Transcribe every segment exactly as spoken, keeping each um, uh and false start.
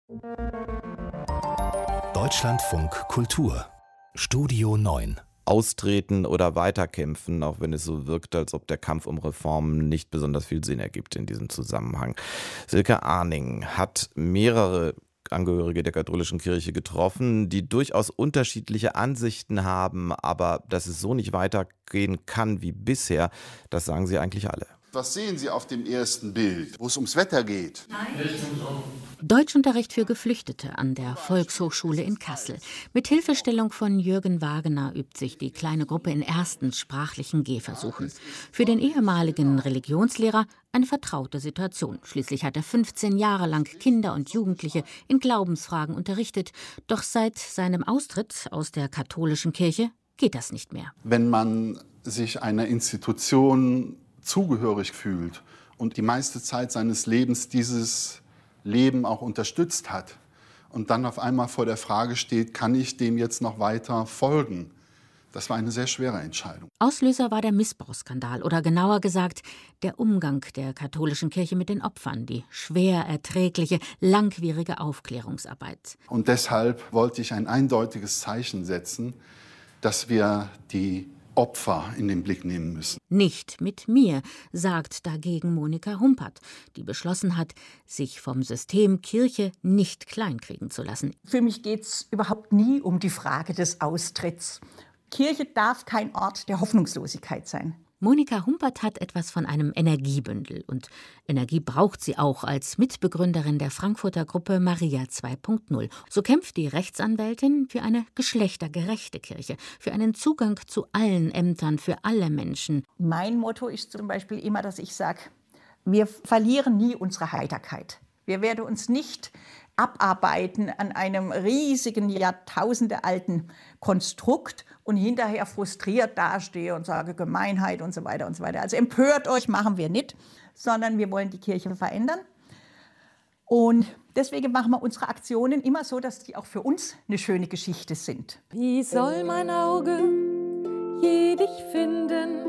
Deutschlandfunk Kultur Studio neun. Austreten oder weiterkämpfen, auch wenn es so wirkt, als ob der Kampf um Reformen nicht besonders viel Sinn ergibt in diesem Zusammenhang. Silke Arning hat mehrere Angehörige der katholischen Kirche getroffen, die durchaus unterschiedliche Ansichten haben, aber dass es so nicht weitergehen kann wie bisher, das sagen sie eigentlich alle. Was sehen Sie auf dem ersten Bild, wo es ums Wetter geht? Deutschunterricht für Geflüchtete an der Volkshochschule in Kassel. Mit Hilfestellung von Jürgen Wagener übt sich die kleine Gruppe in ersten sprachlichen Gehversuchen. Für den ehemaligen Religionslehrer eine vertraute Situation. Schließlich hat er fünfzehn Jahre lang Kinder und Jugendliche in Glaubensfragen unterrichtet. Doch seit seinem Austritt aus der katholischen Kirche geht das nicht mehr. Wenn man sich einer Institution zugehörig fühlt und die meiste Zeit seines Lebens dieses Leben auch unterstützt hat und dann auf einmal vor der Frage steht, kann ich dem jetzt noch weiter folgen? Das war eine sehr schwere Entscheidung. Auslöser war der Missbrauchsskandal oder genauer gesagt der Umgang der katholischen Kirche mit den Opfern, die schwer erträgliche, langwierige Aufklärungsarbeit. Und deshalb wollte ich ein eindeutiges Zeichen setzen, dass wir die Opfer in den Blick nehmen müssen. Nicht mit mir, sagt dagegen Monika Humpert, die beschlossen hat, sich vom System Kirche nicht kleinkriegen zu lassen. Für mich geht es überhaupt nie um die Frage des Austritts. Kirche darf kein Ort der Hoffnungslosigkeit sein. Monika Humpert hat etwas von einem Energiebündel und Energie braucht sie auch als Mitbegründerin der Frankfurter Gruppe Maria zwei Punkt null. So kämpft die Rechtsanwältin für eine geschlechtergerechte Kirche, für einen Zugang zu allen Ämtern für alle Menschen. Mein Motto ist zum Beispiel immer, dass ich sage, wir verlieren nie unsere Heiterkeit. Wir werden uns nicht abarbeiten an einem riesigen, jahrtausendealten Konstrukt und hinterher frustriert dastehe und sage Gemeinheit und so weiter und so weiter. Also empört euch machen wir nicht, sondern wir wollen die Kirche verändern. Und deswegen machen wir unsere Aktionen immer so, dass die auch für uns eine schöne Geschichte sind. Wie soll mein Auge je dich finden?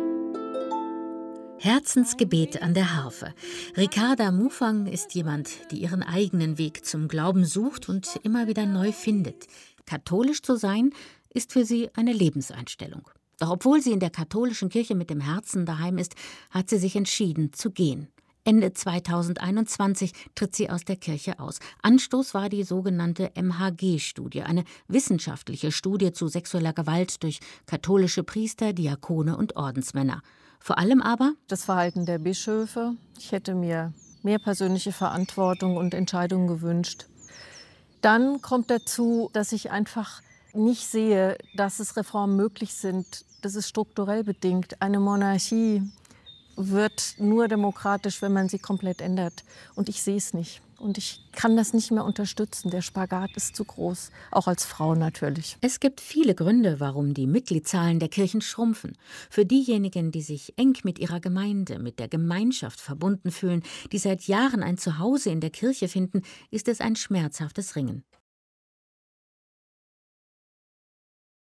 Herzensgebet an der Harfe. Ricarda Mufang ist jemand, die ihren eigenen Weg zum Glauben sucht und immer wieder neu findet. Katholisch zu sein, ist für sie eine Lebenseinstellung. Doch obwohl sie in der katholischen Kirche mit dem Herzen daheim ist, hat sie sich entschieden zu gehen. Ende zweitausendeinundzwanzig tritt sie aus der Kirche aus. Anstoß war die sogenannte M H G-Studie, eine wissenschaftliche Studie zu sexueller Gewalt durch katholische Priester, Diakone und Ordensmänner. Vor allem aber das Verhalten der Bischöfe. Ich hätte mir mehr persönliche Verantwortung und Entscheidungen gewünscht. Dann kommt dazu, dass ich einfach nicht sehe, dass es Reformen möglich sind. Das ist strukturell bedingt. Eine Monarchie wird nur demokratisch, wenn man sie komplett ändert. Und ich sehe es nicht. Und ich kann das nicht mehr unterstützen. Der Spagat ist zu groß, auch als Frau natürlich. Es gibt viele Gründe, warum die Mitgliedszahlen der Kirchen schrumpfen. Für diejenigen, die sich eng mit ihrer Gemeinde, mit der Gemeinschaft verbunden fühlen, die seit Jahren ein Zuhause in der Kirche finden, ist es ein schmerzhaftes Ringen.